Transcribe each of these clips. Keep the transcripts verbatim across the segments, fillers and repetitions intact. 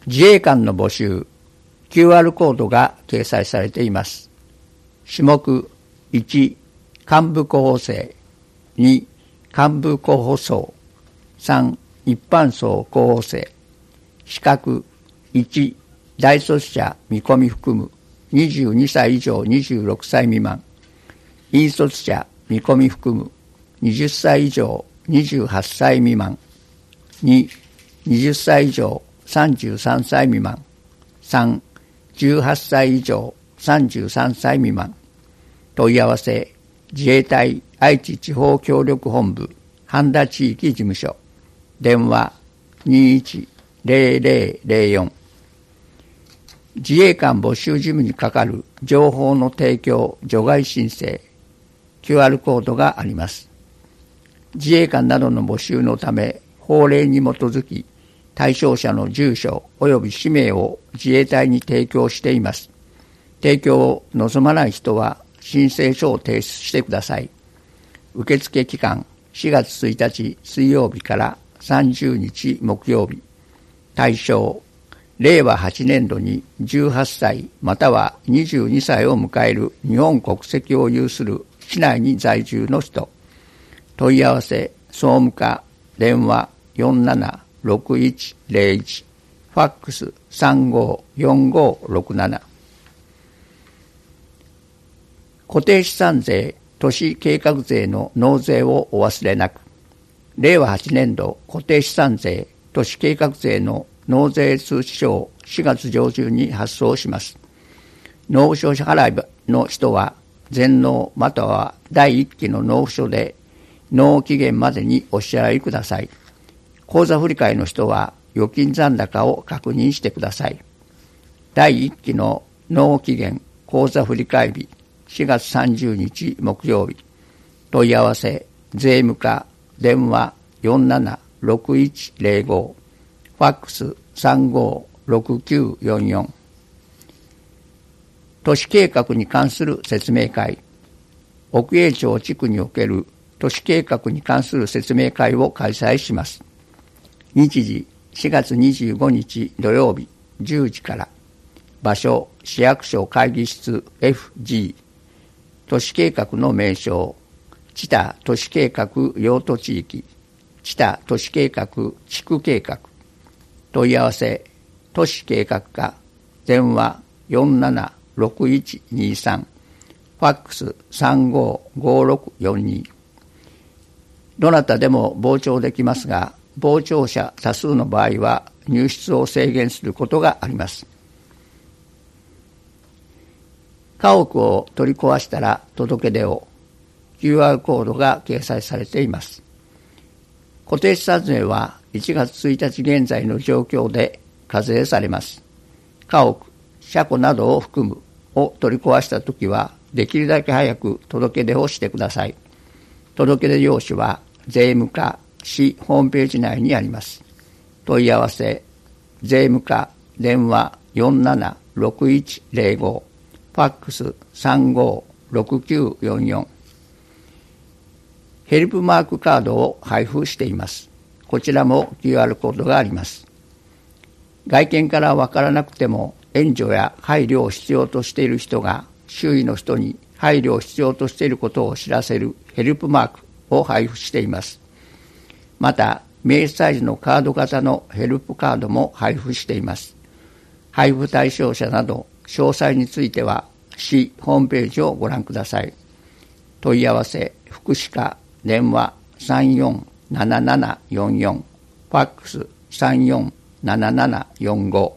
自衛官の募集 キューアール コードが掲載されています。種目いち、幹部候補生、に、幹部候補層、さん、一般層候補生、資格いち、大卒者見込み含むにじゅうにさい以上にじゅうろくさい未満、引率者見込み含むはたち以上にじゅうはっさい未満、に、はたち以上さんじゅうさんさい未満、さん、じゅうはっさい以上さんじゅうさんさい未満。問い合わせ自衛隊愛知地方協力本部半田地域事務所、電話にいちゼロゼロゼロよん。自衛官募集事務に係る情報の提供除外申請 キューアール コードがあります。自衛官などの募集のため法令に基づき対象者の住所及び氏名を自衛隊に提供しています。提供を望まない人は申請書を提出してください。受付期間しがつついたち水曜日からさんじゅうにち木曜日。対象れいわはちねんどにじゅうはっさいまたはにじゅうにさいを迎える日本国籍を有する市内に在住の人。問い合わせ総務課電話よんななろくいちゼロいち、ファックスさんごよんごろくなな。固定資産税都市計画税の納税をお忘れなく。れいわはちねんど固定資産税都市計画税の納税通知書をしがつ上旬に発送します。納付書支払いの人は全納またはだいいっきの納付書で納期限までにお支払いください。口座振替の人は預金残高を確認してください。だいいっきの納期限口座振替日しがつさんじゅうにち木曜日。問い合わせ税務課電話よんななろくいちゼロご、ファックスさんごろくきゅうよんよん。都市計画に関する説明会。奥栄町地区における都市計画に関する説明会を開催します。日時しがつにじゅうごにち土曜日じゅうじから。場所市役所会議室 エフジー。都市計画の名称知多都市計画用途地域、知多都市計画地区計画。問い合わせ都市計画課電話よんななろくいちにさん、ファックスさんごごろくよんに。どなたでも傍聴できますが、傍聴者多数の場合は入室を制限することがあります。家屋を取り壊したら届け出を キューアール コードが掲載されています。固定資産税はいちがつついたち現在の状況で課税されます。家屋、車庫などを含むを取り壊したときはできるだけ早く届け出をしてください。届け出用紙は税務課市ホームページ内にあります。問い合わせ税務課電話よんななろくいちゼロご、ファックスさんごろくきゅうよんよん。ヘルプマークカードを配布しています。こちらも キューアール コードがあります。外見からわからなくても援助や配慮を必要としている人が周囲の人に配慮を必要としていることを知らせるヘルプマークを配布しています。また、名刺サイズのカード型のヘルプカードも配布しています。配布対象者など詳細については市ホームページをご覧ください。問い合わせ福祉課電話さんよんななななよんよん、ファックスさんよんななななよんご。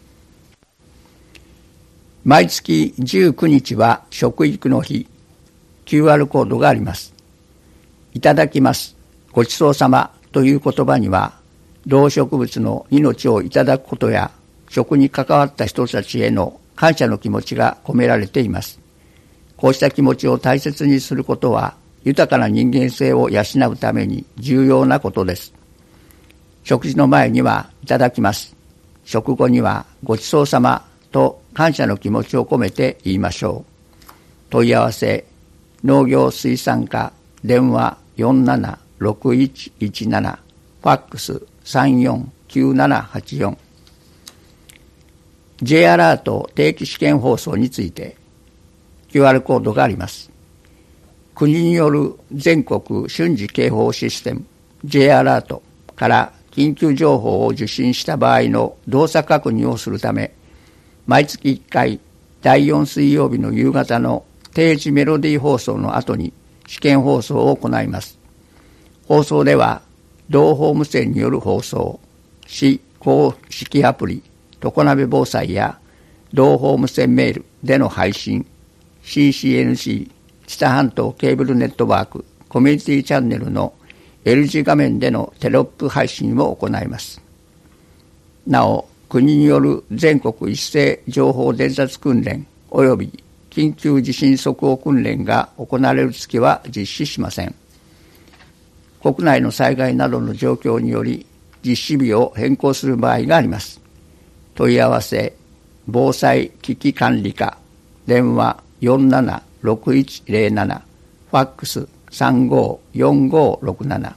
毎月じゅうくにちは食育の日。キューアール コードがあります。いただきます、ごちそうさまという言葉には、動植物の命をいただくことや食に関わった人たちへの感謝の気持ちが込められています。こうした気持ちを大切にすることは豊かな人間性を養うために重要なことです。食事の前にはいただきます、食後にはごちそうさまと感謝の気持ちを込めて言いましょう。問い合わせ農業水産課電話よんななろくいちいちなな、ファックスさんよんきゅうななはちよん。 J アラート定期試験放送について キューアール コードがあります。国による全国瞬時警報システム J アラートから緊急情報を受信した場合の動作確認をするため、毎月いっかいだいよん水曜日の夕方の定時メロディー放送の後に試験放送を行います。放送では同法無線による放送、市公式アプリ常鍋防災や同法無線メールでの配信、シーシーエヌシー 知多半島ケーブルネットワークコミュニティチャンネルの L 字画面でのテロップ配信を行います。なお、国による全国一斉情報伝達訓練及び緊急地震速報訓練が行われる月は実施しません。国内の災害などの状況により実施日を変更する場合があります。問い合わせ防災危機管理課、電話よんななろくいちゼロなな、ファックスさんごよんごろくなな。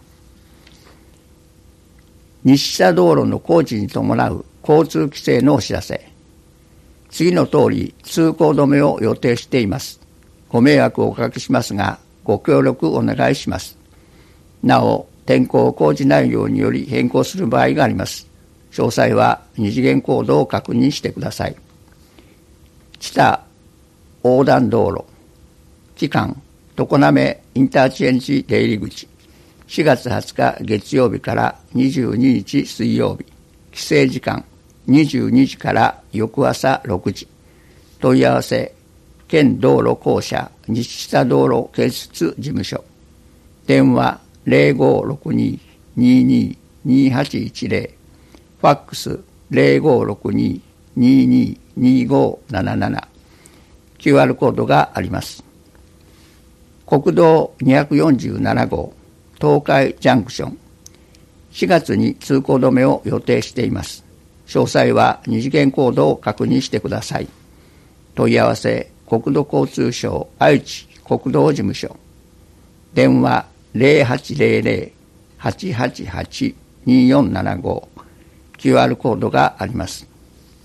日下道路の工事に伴う交通規制のお知らせ。次の通り通行止めを予定しています。ご迷惑をおかけしますが、ご協力お願いします。なお、天候工事内容により変更する場合があります。詳細は二次元コードを確認してください。知多横断道路期間常滑インターチェンジ出入り口しがつはつか月曜日からにじゅうににち水曜日、規制時間にじゅうにじから翌朝ろくじ。問い合わせ県道路公社日下道路建設事務所、電話ゼロごろくに にーにー にーはちいちゼロ、ファックスゼロごろくに にーにー にーごなななな、キューアール コードがあります。国道にひゃくよんじゅうななごう東海ジャンクション、しがつに通行止めを予定しています。詳細は二次元コードを確認してください。問い合わせ国土交通省愛知国道事務所、電話ゼロはちゼロゼロ はちはちはち にーよんななご、キューアール コードがあります。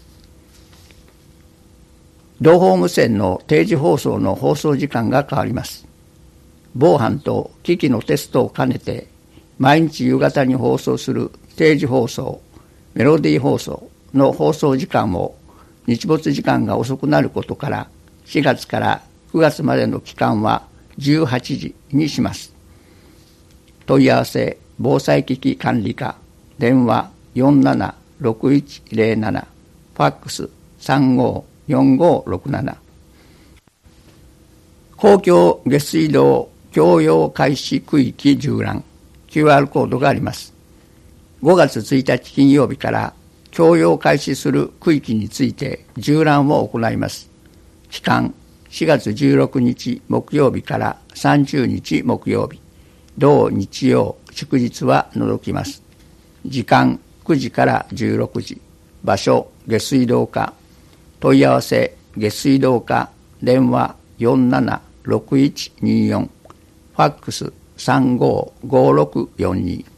同法無線の定時放送の放送時間が変わります。防犯と機器のテストを兼ねて毎日夕方に放送する定時放送、メロディー放送の放送時間を日没時間が遅くなることからしがつからくがつまでの期間はじゅうはちじにします。問い合わせ防災機器管理課、電話よんななろくいちゼロなな、ファックスさんごよんごろくなな。公共下水道共用開始区域縦覧 キューアール コードがあります。ごがつついたち金曜日から共用開始する区域について縦覧を行います。期間しがつじゅうろくにち木曜日からさんじゅうにち木曜日、同日曜祝日は除きます。時間くじからじゅうろくじ、場所下水道課、問い合わせ下水道課、電話よんななろくいちにーよん、ファックスさんごごろくよんに。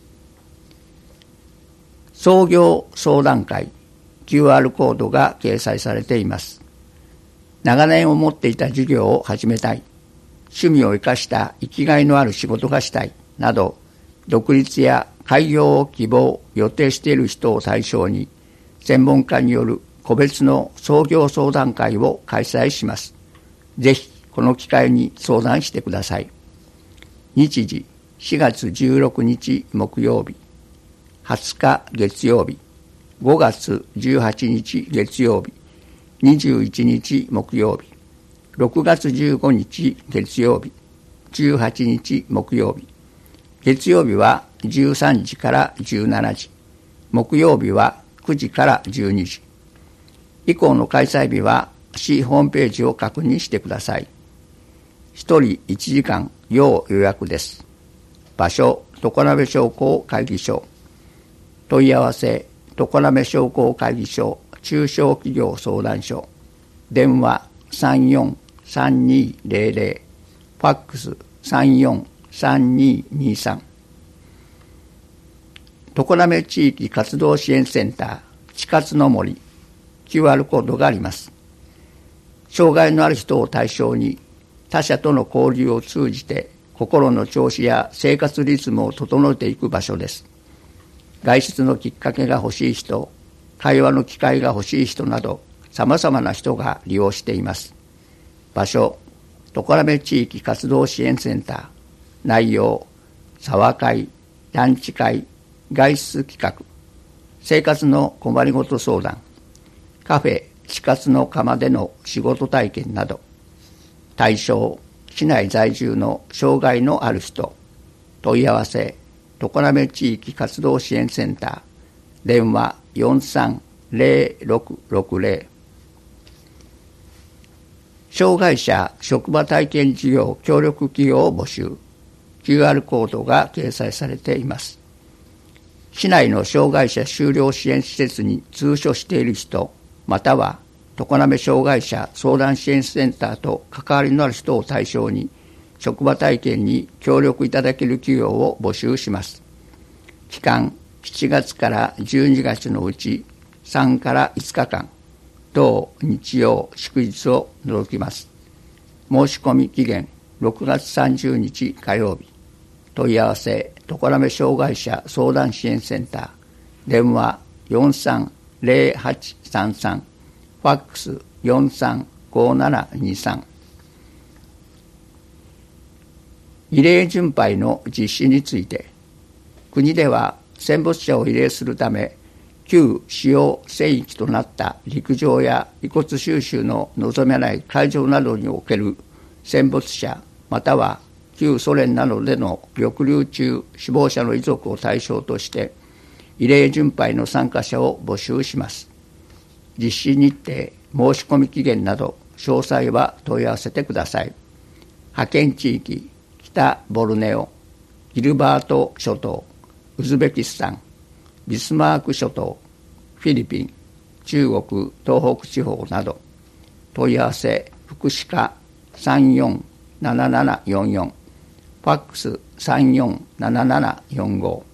創業相談会 キューアール コードが掲載されています。長年を持っていた事業を始めたい、趣味を生かした生きがいのある仕事がしたいなど、独立や開業を希望予定している人を対象に専門家による個別の創業相談会を開催します。ぜひこの機会に相談してください。日時しがつじゅうろくにち木曜日、はつか月曜日、ごがつじゅうはちにち月曜日、にじゅういちにち木曜日、ろくがつじゅうごにち月曜日、じゅうはちにち木曜日。月曜日はじゅうさんじからじゅうしちじ、木曜日はくじからじゅうにじ。以降の開催日は市ホームページを確認してください。ひとりいちじかん要予約です。場所常滑商工会議所、問い合わせ常滑商工会議所中小企業相談所、電話さんよんさんにゼロゼロ、ファックスさんよんさんににさん。常滑地域活動支援センター地活の森キューアール コードがあります。障害のある人を対象に他者との交流を通じて心の調子や生活リズムを整えていく場所です。外出のきっかけが欲しい人、会話の機会が欲しい人などさまざまな人が利用しています。場所、常滑地域活動支援センター。内容、沢会、ランチ会、外出企画、生活の困りごと相談、カフェ、地活の窯での仕事体験など。対象、市内在住の障害のある人。問い合わせ、常滑地域活動支援センター。電話よんさんゼロろくろくゼロ。障害者職場体験事業協力企業を募集。キューアール コードが掲載されています。市内の障害者就労支援施設に通所している人、または常滑障害者相談支援センターと関わりのある人を対象に職場体験に協力いただける企業を募集します。期間しちがつからじゅうにがつのうちさんからいつかかん、同日曜祝日を除きます。申し込み期限ろくがつさんじゅうにち火曜日。問い合わせ常滑障害者相談支援センター。電話よんさんゼロはちさんさん。ファックスよんさんごななにさん。慰霊巡拝の実施について、国では戦没者を慰霊するため旧使用聖域となった陸上や遺骨収集の望めない会場などにおける戦没者または旧ソ連などでの抑留中死亡者の遺族を対象として慰霊巡拝の参加者を募集します。実施日程、申し込み期限など詳細は問い合わせてください。派遣地域、北ボルネオ、ギルバート諸島、ウズベキスタン、ビスマーク諸島、フィリピン、中国、東北地方など。問い合わせ、福祉課さんよんななななよんよん、ファックスさんよんななななよんご。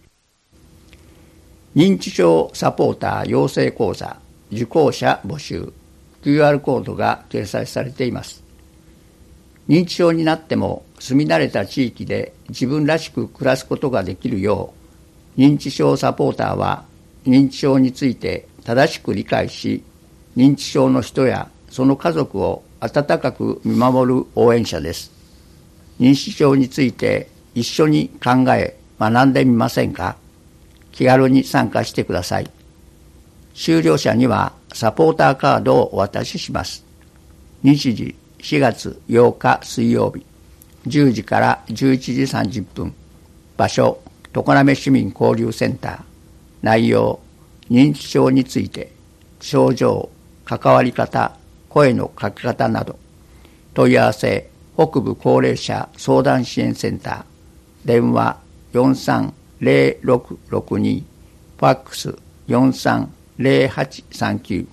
認知症サポーター養成講座受講者募集。キューアール コードが掲載されています。認知症になっても住み慣れた地域で自分らしく暮らすことができるよう、認知症サポーターは認知症について正しく理解し、認知症の人やその家族を温かく見守る応援者です。認知症について一緒に考え学んでみませんか？気軽に参加してください。修了者にはサポーターカードをお渡しします。日時しがつようか水曜日、じゅうじからじゅういちじさんじゅっぷん。場所、常滑市民交流センター。内容、認知症について、症状、関わり方、声のかけ方など。問い合わせ、北部高齢者相談支援センター。電話よんさんゼロろくろくに、ファックスよんさんゼロはちさんきゅう。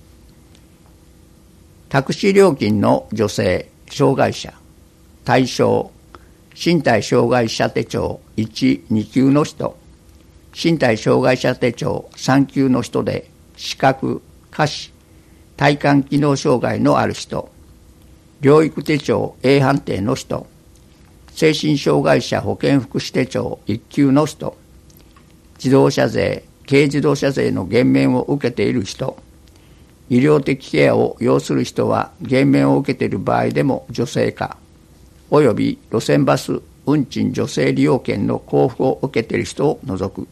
タクシー料金の助成、障害者。対象、身体障害者手帳いち、にきゅうの人。身体障害者手帳さんきゅうの人で視覚、下肢、体幹機能障害のある人。療育手帳 A 判定の人。精神障害者保健福祉手帳いっきゅうの人。自動車税、軽自動車税の減免を受けている人。医療的ケアを要する人は減免を受けている場合でも助成か、および路線バス運賃助成利用券の交付を受けている人を除く。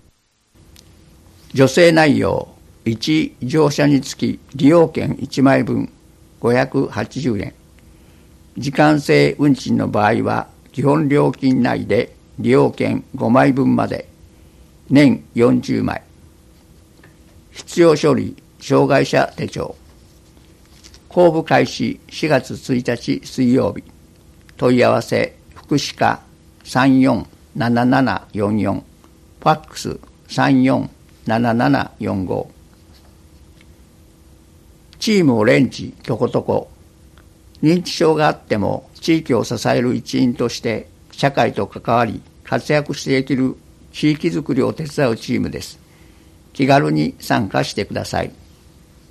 助成内容、いち乗車につき利用券いちまいぶんごひゃくはちじゅうえん。時間制運賃の場合は基本料金内で利用券ごまいぶんまで年よんじゅうまい。必要書類、障害者手帳。公布開始しがつついたち水曜日。問い合わせ福祉課さんよんななななよんよん、ファックスさんよんななななよんご。チームオレンジとことこ。認知症があっても地域を支える一員として社会と関わり活躍していける地域づくりを手伝うチームです。気軽に参加してください。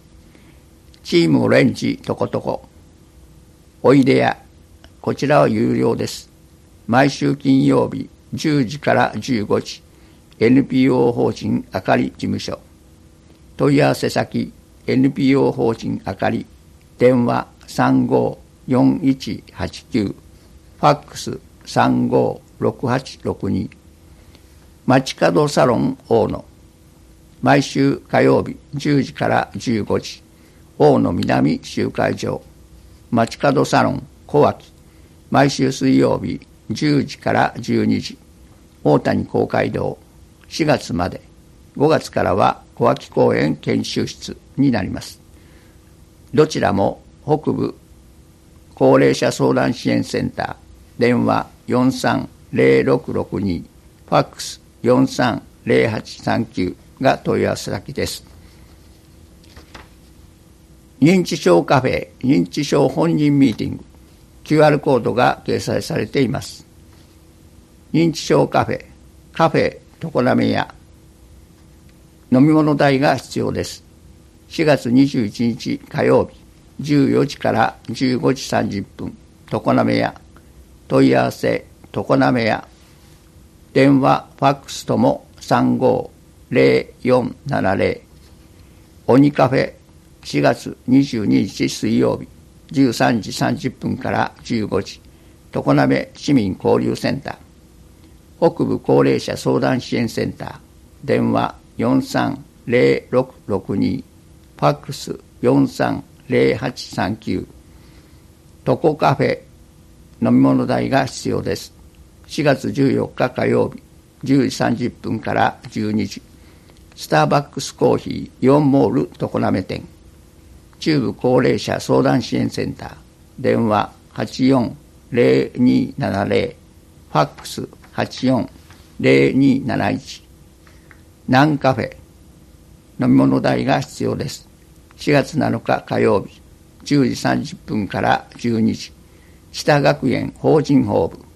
チームオレンジとことこ、おいでや、こちらは有料です。毎週金曜日じゅうじからじゅうごじ、エヌピーオー 法人あかり事務所。問い合わせ先、エヌピーオー 法人あかり、電話さんごーよんいちはちきゅう、ファックスさんごーろくはちろくに、街角サロン大野、毎週火曜日じゅうじからじゅうごじ、大野南集会場。街角サロン小脇、毎週水曜日じゅうじからじゅうにじ、大谷公会堂。しがつまで、ごがつからは小脇公園研修室になります。どちらも北部高齢者相談支援センター、電話よんさんぜろろくろくに、ファックスよんさんぜろはちさんきゅうが問い合わせ先です。認知症カフェ認知症本人ミーティング、 キューアール コードが掲載されています。認知症カフェカフェ常滑屋、飲み物代が必要です。しがつにじゅういちにち火曜日じゅうよじからじゅうごじさんじゅっぷん、常滑屋。問い合わせ常滑屋、電話ファックスともさんごーぜろよんななぜろ。鬼カフェしがつにじゅうににち水曜日じゅうさんじさんじゅっぷんからじゅうごじ、常滑市民交流センター。北部高齢者相談支援センター、電話よんさんぜろろくろくに、ファックスよんさんぜろはちさんきゅう。トコカフェ、飲み物代が必要です。しがつじゅうよっか火曜日じゅうじさんじゅっぷんからじゅうにじ、スターバックスコーヒーイオンモール常滑店。中部高齢者相談支援センター、電話はちよんぜろにななぜろ、ファックスはちよんぜろになないち。ナンカフェ、飲み物代が必要です。しがつなのか火曜日じゅうじさんじゅっぷんからじゅうにじ、知多学園法人ホーム。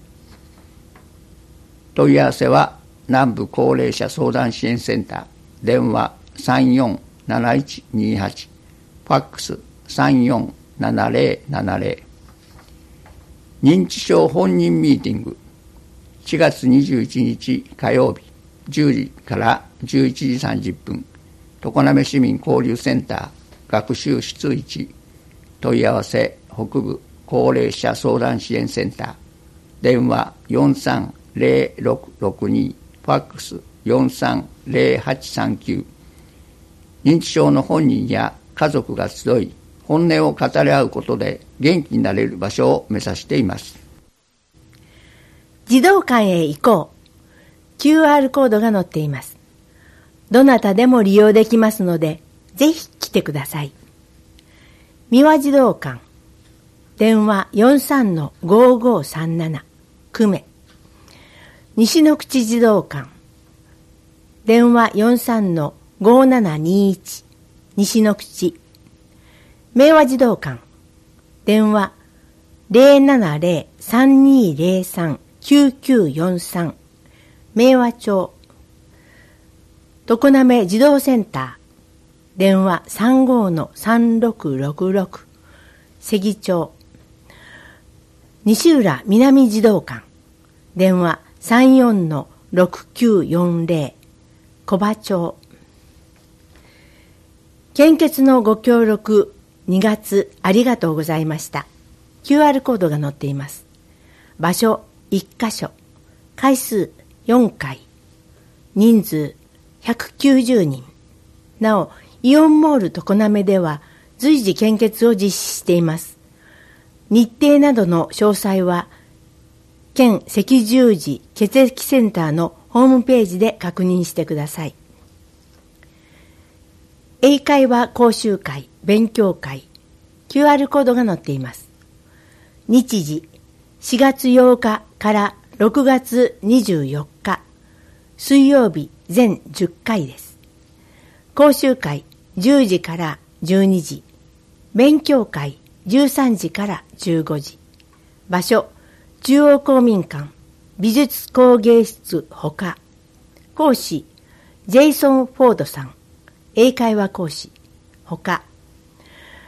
問い合わせは南部高齢者相談支援センター、電話さんよんなないちにはち、ファックスさんよんななぜろななぜろ。認知症本人ミーティング、しがつにじゅういちにち火曜日じゅうじからじゅういちじさんじゅっぷん、常滑市民交流センター学習室いち。問い合わせ北部高齢者相談支援センター、電話よんさんぜろろくろくに、ファックスよんさんぜろはちさんきゅう。認知症の本人や家族が集い、本音を語り合うことで元気になれる場所を目指しています。 児童館へ行こう。キューアール コードが載っています。どなたでも利用できますので、ぜひ来てください。三輪児童館、電話よんさんのごごさんなな、久米。西の口児童館、電話よんさんのごななにいち、西の口。明和児童館、電話ぜろななぜろ さんにぜろさん きゅうきゅうよんさん、明和町。常滑児童センター、電話さんごのさんろくろくろく、関町。西浦南児童館、電話さんよんのろくきゅうよんぜろ、小葉町。献血のご協力にがつありがとうございました。キューアール コードが載っています。場所いっかしょ、回数よんかい、人数ひゃくきゅうじゅうにん。なお、イオンモール常滑では随時献血を実施しています。日程などの詳細は、県赤十字血液センターのホームページで確認してください。英会話講習会、勉強会、キューアール コードが載っています。日時、しがつようかからろくがつにじゅうよっか、水曜日全じゅっかいです。講習会じゅうじからじゅうにじ、勉強会じゅうさんじからじゅうごじ。場所、中央公民館、美術工芸室ほか。講師、ジェイソン・フォードさん、英会話講師ほか。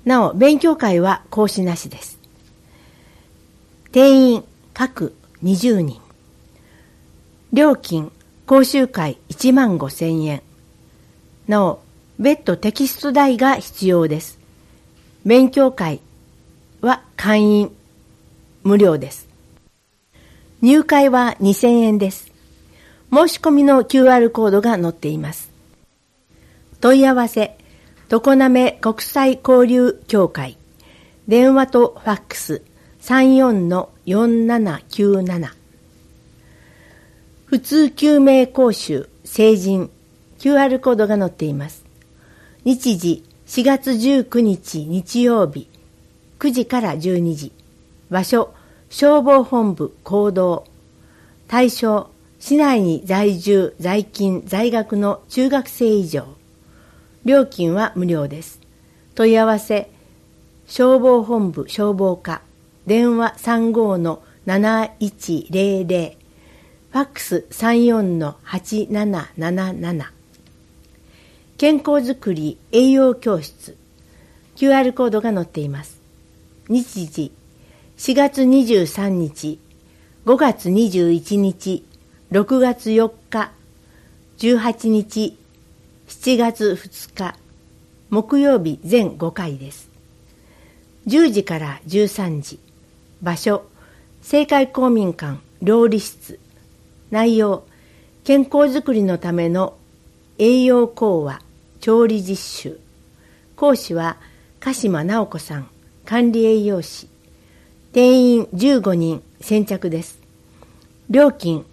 なお、勉強会は講師なしです。定員各にじゅうにん。料金、講習会いちまんごせんえん。なお、別途テキスト代が必要です。勉強会は会員無料です。入会はにせんえんです。申し込みの キューアール コードが載っています。問い合わせ、常滑国際交流協会。電話とファックス さんよんのよんななきゅうなな。普通救命講習成人 キューアール コードが載っています。日時しがつじゅうくにち日曜日くじからじゅうにじ。場所消防本部講堂。対象市内に在住在勤在学の中学生以上。料金は無料です。問い合わせ消防本部消防課。電話 さんごのなないちぜろぜろ。ファックス さんよんのはちなななななな。健康づくり栄養教室 キューアール コードが載っています。日時しがつにじゅうさんにちごがつにじゅういちにちろくがつよっかじゅうはちにちしちがつふつか木曜日全ごかいです。じゅうじからじゅうさんじ。場所青海公民館料理室。内容健康づくりのための栄養講話調理実習。講師は鹿島直子さん、管理栄養士。定員じゅうごにん先着です。料金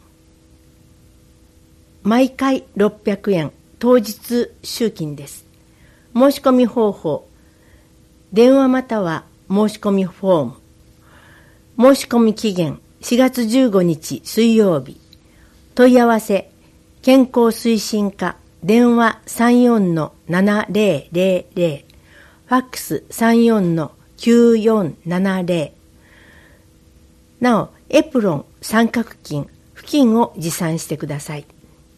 毎回ろっぴゃくえん、当日集金です。申し込み方法電話または申し込みフォーム。申し込み期限しがつじゅうごにち水曜日。問い合わせ健康推進課電話 さんよんのななぜろぜろ。ファックス さんよんのきゅうよんななぜろ。なおエプロン三角巾布巾を持参してください。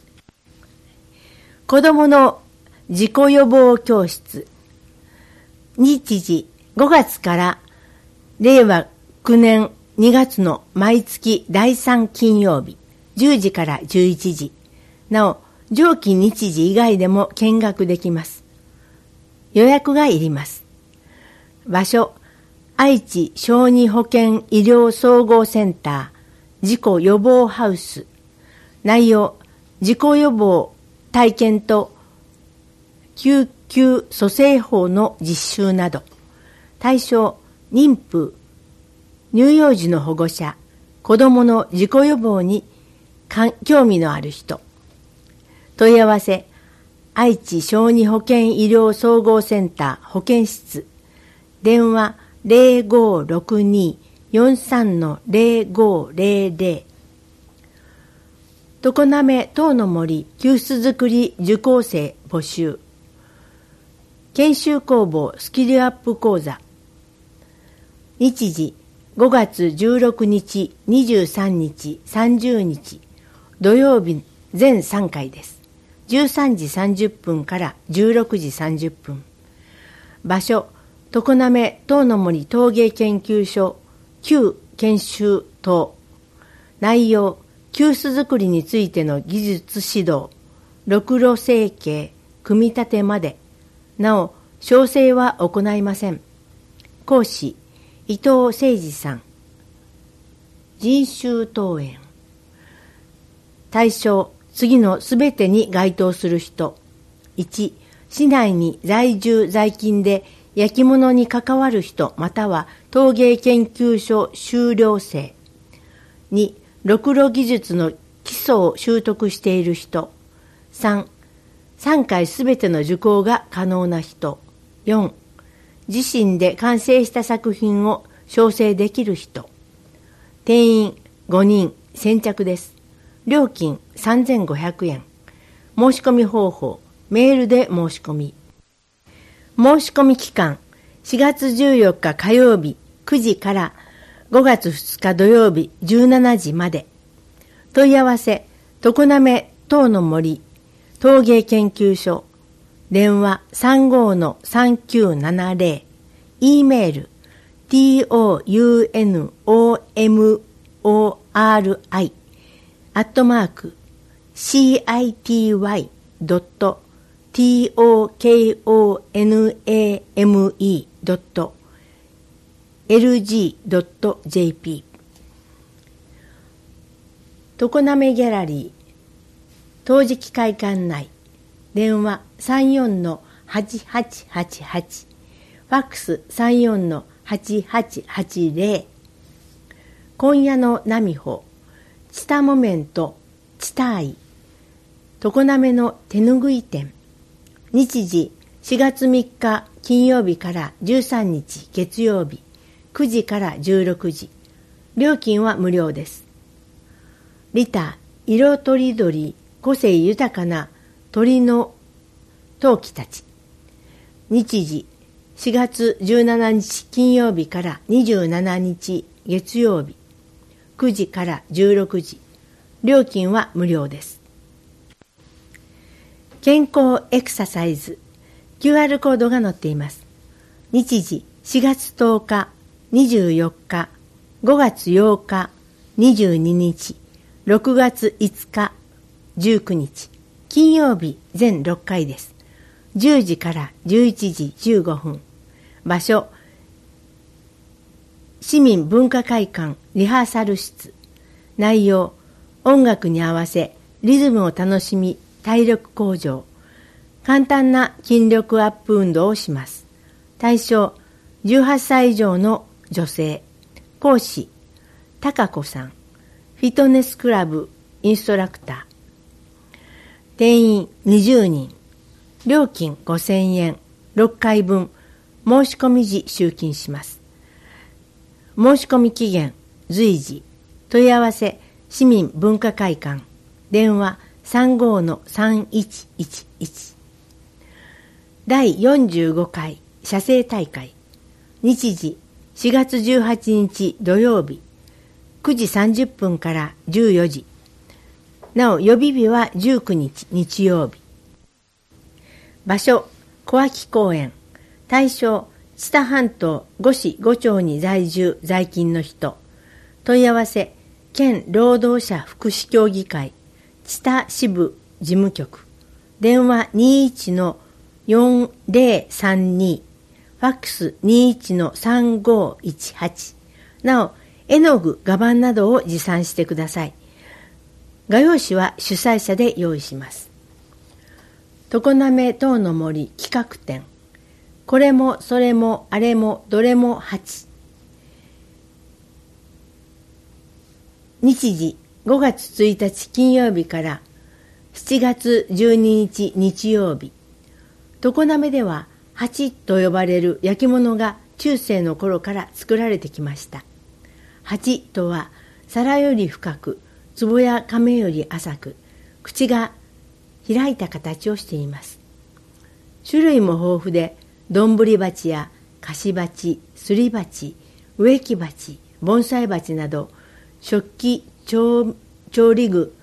子どもの自己予防教室。日時ごがつかられいわきゅうねんにがつの毎月だいさん金曜日じゅうじからじゅういちじ。なお上記日時以外でも見学できます。予約がいります。場所愛知小児保健医療総合センター事故予防ハウス。内容事故予防体験と救急蘇生法の実習など。対象妊婦、乳幼児の保護者、子どもの事故予防に興味のある人。問い合わせ愛知小児保健医療総合センター保健室。電話ぜろごろくによんさんのぜろごぜろぜろ。常滑遠の森救出づくり受講生募集。研修工房スキルアップ講座。日時ごがつじゅうろくにちにじゅうさんにちさんじゅうにち土曜日全さんかいです。じゅうさんじさんじゅっぷんからじゅうろくじさんじゅっぷん。場所常滑遠の森陶芸研究所旧研修棟。内容急須作りについての技術指導、ろくろ成形、組み立てまで。なお調整は行いません。講師伊藤誠二さん。人種登園。対象次のすべてに該当する人。いち市内に在住在勤で焼き物に関わる人または陶芸研究所修了生。にろくろ技術の基礎を習得している人。さん、さんかいすべての受講が可能な人。よん、自身で完成した作品を肖製できる人。定員ごにん先着です。料金さんぜんごひゃくえん。申し込み方法、メールで申し込み。申し込み期間、しがつじゅうよっか火曜日くじからごがつふつか土曜日じゅうしちじまで。問い合わせ常滑遠の森陶芸研究所。電話 さんごのさんきゅうななぜろ。 E メール tonomori アットマーク city.tokoname.lg.jp 常滑ギャラリー陶磁器会館内電話 さんよんのはちはちはちはち ファックス さんよんのはちはちはちゼロ今夜の波穂チタモメントチタイ常滑の手ぬぐい店日時しがつみっか金曜日からじゅうさんにち月曜日くじからじゅうろくじ料金は無料です。リタ色とりどり個性豊かな鳥の陶器たち日時しがつじゅうしちにち金曜日からにじゅうしちにち月曜日くじからじゅうろくじ料金は無料です。健康エクササイズ キューアール コードが載っています。日時しがつとおかにじゅうよっかごがつようかにじゅうににちろくがついつかじゅうくにち金曜日全ろっかいです。じゅうじからじゅういちじじゅうごふん場所市民文化会館リハーサル室内容音楽に合わせリズムを楽しみ体力向上簡単な筋力アップ運動をします。対象じゅうはっさい以上の女性講師高子さんフィットネスクラブインストラクター定員にじゅうにん料金ごせんえんろっかいぶん申し込み時集金します。申し込み期限随時問い合わせ市民文化会館電話 さんごのさんいちいちいち だいよんじゅうごかい写生大会日時しがつじゅうはちにち土曜日くじさんじゅっぷんからじゅうよじなお予備日はじゅうくにち日曜日場所小秋公園対象知多半島五市五町に在住在勤の人問い合わせ県労働者福祉協議会知多支部事務局電話 にじゅういちのよんぜろさんに ファックス にじゅういちのさんごいちはちなお絵の具画板などを持参してください。画用紙は主催者で用意します。常滑塔の森企画展これもそれもあれもどれもはち日時ごがつついたち金曜日からしちがつじゅうににち日曜日常滑では鉢と呼ばれる焼き物が中世の頃から作られてきました。鉢とは皿より深く壺や亀より浅く口が開いた形をしています。種類も豊富でどんぶり鉢や菓子鉢、すり鉢、植木鉢、盆栽鉢など食器、調, 調理具、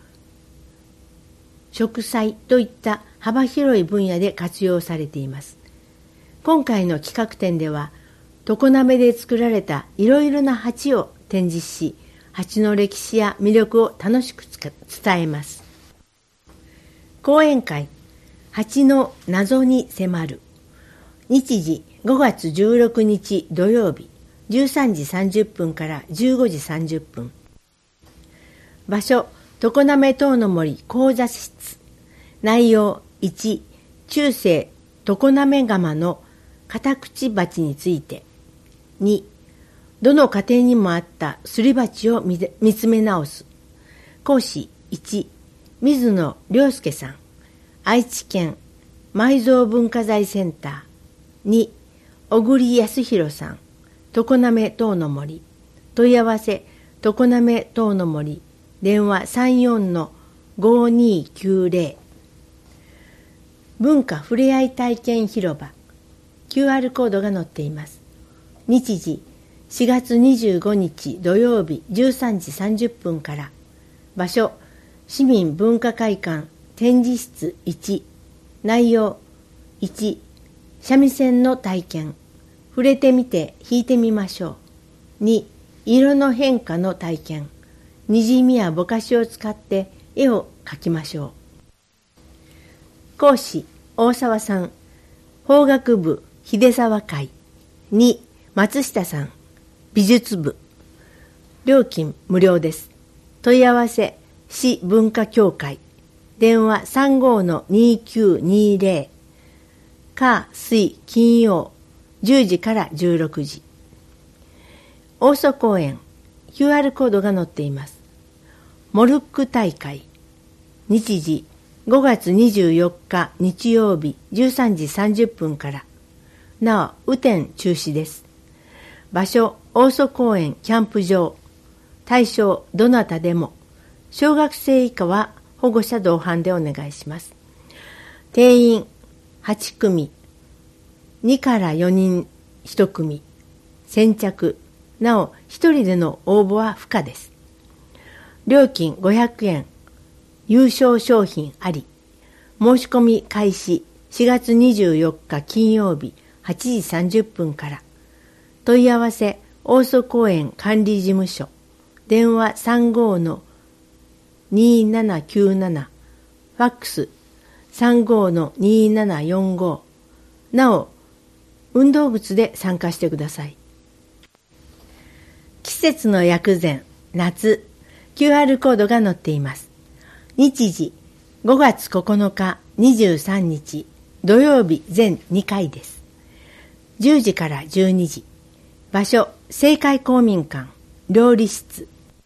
植栽といった幅広い分野で活用されています。今回の企画展では常滑で作られたいろいろな鉢を展示し鉢の歴史や魅力を楽しく伝えます。講演会鉢の謎に迫る日時ごがつじゅうろくにち土曜日じゅうさんじさんじゅっぷんからじゅうごじさんじゅっぷん場所常滑塔の森講座室内容いち中世常滑窯の片口鉢についてにどの家庭にもあったすり鉢を見つめ直す講師いち水野良介さん愛知県埋蔵文化財センターに小栗康弘さん常滑塔の森問い合わせ常滑塔の森電話 さんよんのごにきゅうぜろ 文化ふれあい体験広場 キューアール コードが載っています。日時しがつにじゅうごにち土曜日じゅうさんじさんじゅっぷんから場所市民文化会館展示室いち内容いち三味線の体験触れてみて弾いてみましょう。に、色の変化の体験。にじみやぼかしを使って絵を描きましょう。講師、大沢さん。法学部、秀沢会。に、松下さん。美術部。料金無料です。問い合わせ、市文化協会。電話 さんごのにきゅうにぜろ。火、水、金曜、じゅうじからじゅうろくじ。大曽公園、キューアール コードが載っています。モルック大会。日時、ごがつにじゅうよっか日曜日じゅうさんじさんじゅっぷんから。なお、雨天中止です。場所、大曽公園キャンプ場。対象、どなたでも。小学生以下は保護者同伴でお願いします。定員はちくみ。にからよにんいち組。先着。なお、ひとりでの応募は不可です。料金ごひゃくえん。優勝商品あり。申し込み開始しがつにじゅうよっか金曜日はちじさんじゅっぷんから。問い合わせ、大曽公園管理事務所。電話 さんごのにななきゅうなな。ファックス さんごのにななよんご。なお、運動靴で参加してください。季節の薬膳、夏、キューアール コードが載っています。日時、ごがつここのかにじゅうさんにち、土曜日全にかいです。じゅうじからじゅうにじ。場所、青海公民館、料理室。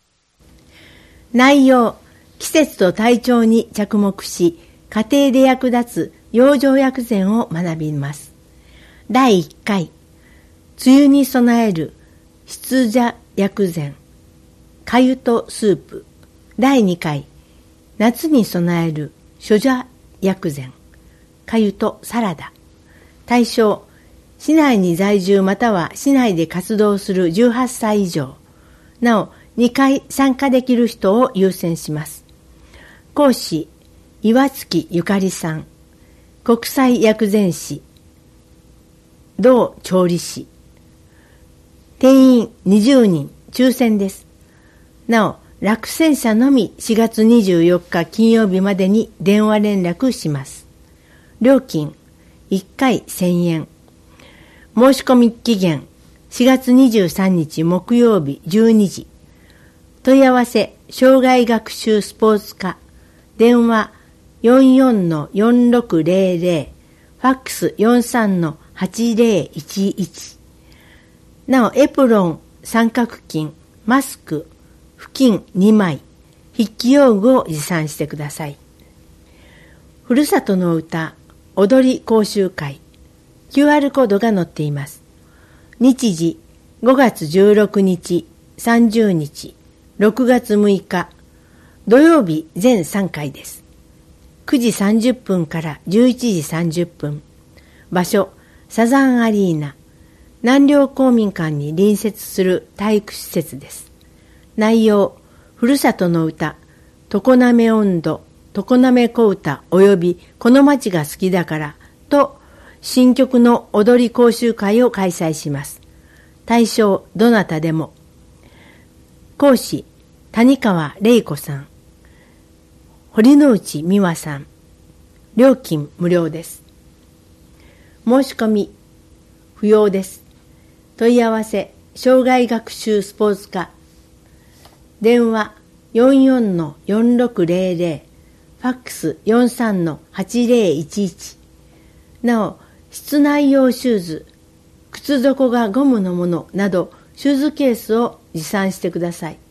内容、季節と体調に着目し、家庭で役立つ養生薬膳を学びます。だいいっかい、梅雨に備える湿邪薬膳、かゆとスープ。だいにかい、夏に備える暑邪薬膳、かゆとサラダ。対象、市内に在住または市内で活動するじゅうはっさい以上。なお、にかい参加できる人を優先します。講師、岩月ゆかりさん。国際薬膳師、同調理師。定員にじゅうにん、抽選です。なお、落選者のみしがつにじゅうよっか金曜日までに電話連絡します。料金、いっかいせんえん。申し込み期限、しがつにじゅうさんにち木曜日じゅうにじ。問い合わせ、障害学習スポーツ課。電話 よんよんのよんろくぜろぜろ。ファックス よんさんのはちぜろいちいち。なお、エプロン、三角巾、マスク、布巾にまい、筆記用具を持参してください。ふるさとの歌、踊り講習会。キューアール コードが載っています。日時、ごがつじゅうろくにち、さんじゅうにち、ろくがつむいか、土曜日全さんかいです。くじさんじゅっぷんからじゅういちじさんじゅっぷん。場所、サザンアリーナ。南稜公民館に隣接する体育施設です。内容、ふるさとの歌、常滑音頭、常滑小唄及びこの町が好きだからと新曲の踊り講習会を開催します。対象、どなたでも。講師、谷川玲子さん。堀之内美和さん。料金無料です。申し込み不要です。問い合わせ、障害学習スポーツ課。電話 よんよんのよんろくぜろぜろ。ファックス よんさんのはちぜろいちいち。なお、室内用シューズ、靴底がゴムのものなど、シューズケースを持参してください。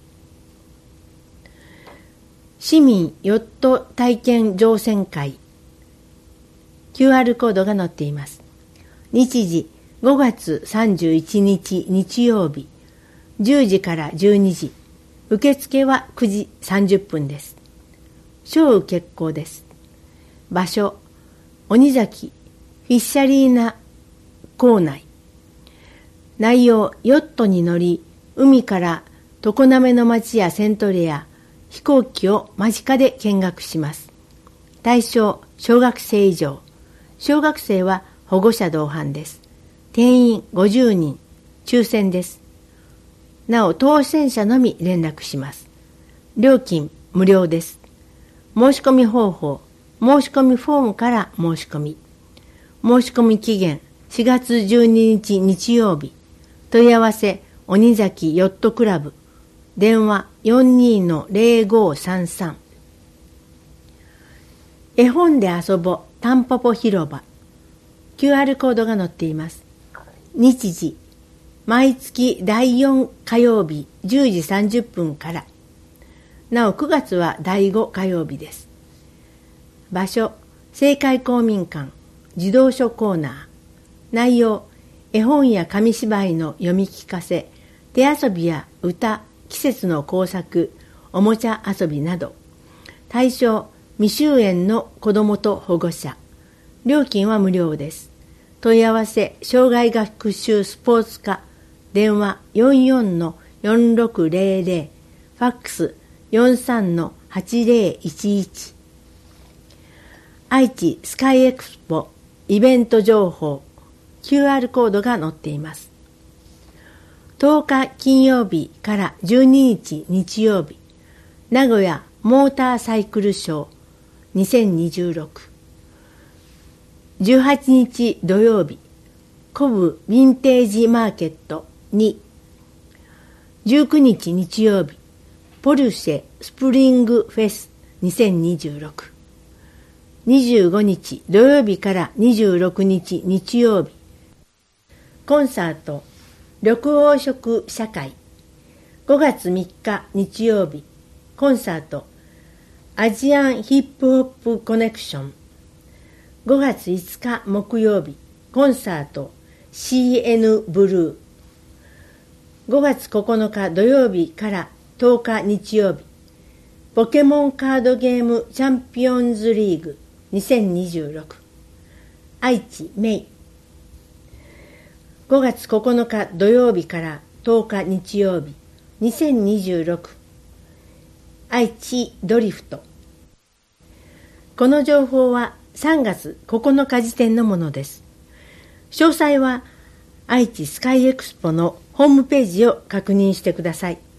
市民ヨット体験乗船会。キューアール コードが載っています。日時、ごがつさんじゅういちにち日曜日、じゅうじからじゅうにじ。受付はくじさんじゅっぷんです。小受結構です。場所、鬼崎フィッシャリーナ構内。内容、ヨットに乗り、海から常滑の町やセントレア、飛行機を間近で見学します。対象、小学生以上。小学生は保護者同伴です。 定員ごじゅうにん、抽選です。なお、当選者のみ連絡します。料金無料です。申し込み方法、申し込みフォームから申し込み。申し込み期限しがつじゅうににち日曜日。問い合わせ鬼崎ヨットクラブ。電話 よんにーのぜろごさんさん。絵本で遊ぼたんぽぽ広場。キューアール コードが載っています。日時、毎月だいよん火曜日じゅうじさんじゅっぷんから。なおくがつはだいご火曜日です。場所、青海公民館、児童書コーナー。内容、絵本や紙芝居の読み聞かせ、手遊びや歌、季節の工作、おもちゃ遊びなど。対象、未就園の子どもと保護者。料金は無料です。問い合わせ、障害学習スポーツ課。電話 よんよんのよんろくぜろぜろ。ファックス よんさんのはちぜろいちいち。愛知スカイエクスポイベント情報 キューアール コードが載っています。とおか金曜日からじゅうににち日曜日、名古屋モーターサイクルショーにせんにじゅうろく。じゅうはちにち土曜日、コブヴィンテージマーケットに。じゅうくにち日曜日、ポルシェスプリングフェスにせんにじゅうろく。にじゅうごにち土曜日からにじゅうろくにち日曜日、コンサート緑黄色社会。ごがつみっか日曜日、コンサートアジアンヒップホップコネクション。ごがついつか木曜日、コンサート シーエヌ ブルー。ごがつここのか土曜日からとおか日曜日、ポケモンカードゲームチャンピオンズリーグにせんにじゅうろく。愛知メイ。ごがつここのか土曜日からとおか日曜日、にせんにじゅうろく。愛知ドリフト。この情報はさんがつここのか時点のものです。詳細は愛知スカイエクスポのホームページを確認してください。